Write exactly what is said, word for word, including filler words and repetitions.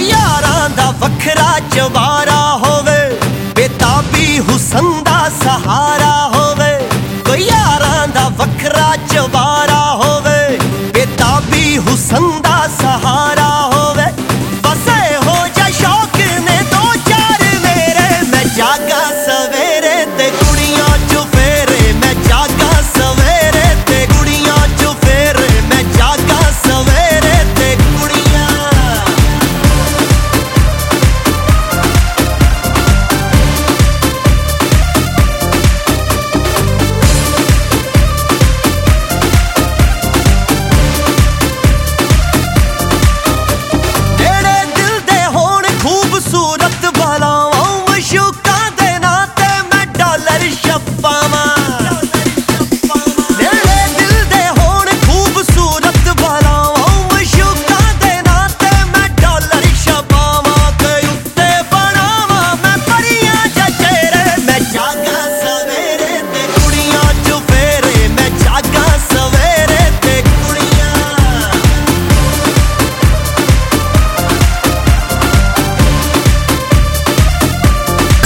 यारां दा वखरा चवारा होवे, बेताबी हुसन दा सहारा होवे। कोई यारां दा वखरा चवारा होवे, बेताबी हुसन दा सहारा